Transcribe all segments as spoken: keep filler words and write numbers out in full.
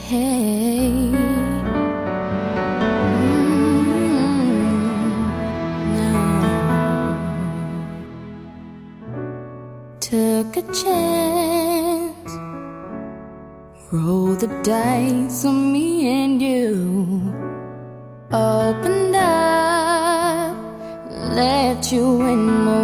Hey, mm, no. Took a chance, roll the dice on me and you. Opened up, let you in my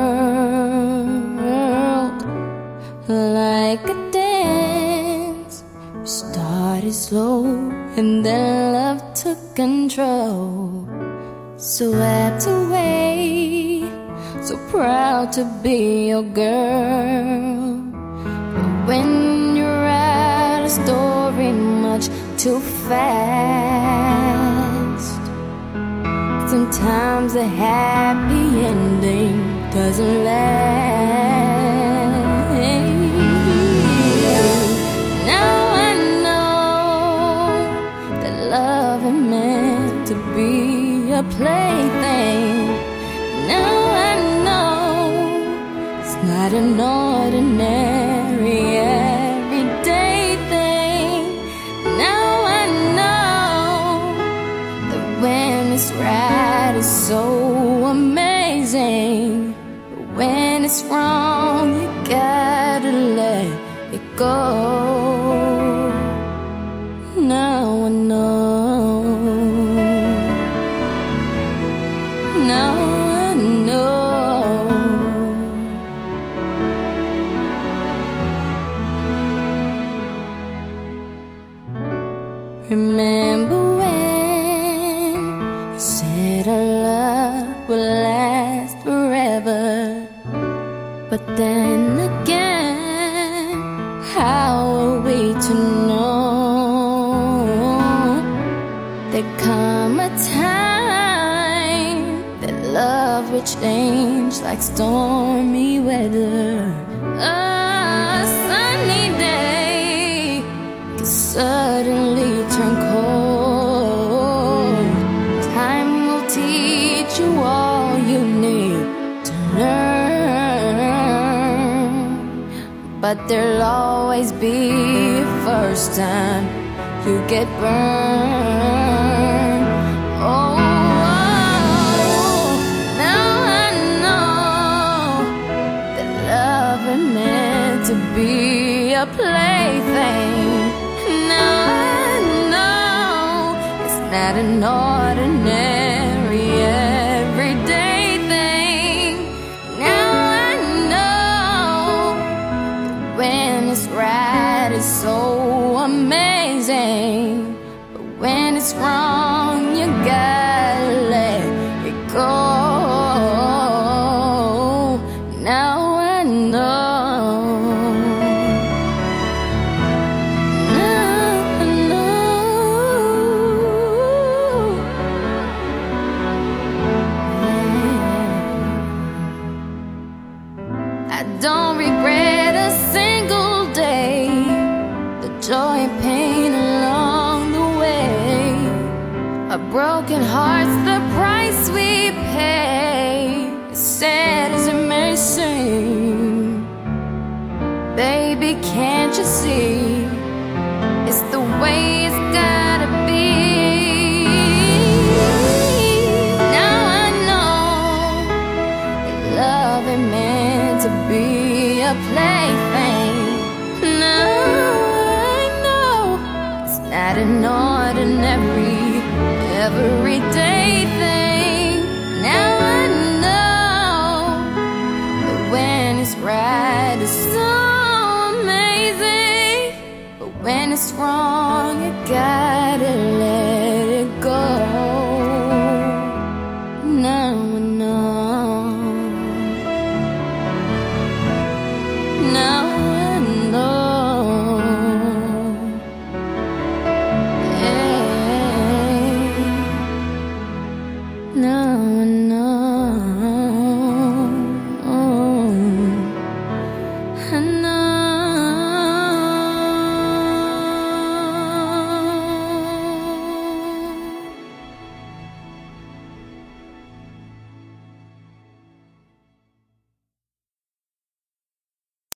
world. Like a dance, we started slow and then love took control. Swept away, so proud to be your girl. But when you write a story much too fast, sometimes a happy ending doesn't last. Now I know that love is meant to be a plaything. Now I know it's not an ordinary everyday thing. Now I know that when it's right, it's so amazing. But when it's wrong, you gotta let it go. Now I know. Now I know. Remember when you said our love will last forever? But then again, how are we to know? There come a time that love will change like stormy weather. A sunny day can suddenly turn cold. Time will teach you all you need to learn, but there'll always be a first time you get burned. Oh, now I know that love is meant to be a plaything. Now I know it's not an ordinary everyday thing. Now I know that when it's right, it's so amazing. But when it's wrong, you gotta let it go. Now I know. Now I know. I don't regret a single day, the joy and pain along the way. A broken heart's the price we pay, as sad as it may seem. Baby, can't you see, it's the way it's gotta be. Now I know that love ain't meant to be a plaything. Now I know it's not an ordinary everyday thing. Now I know that when it's right, it's so amazing. But when it's wrong, you got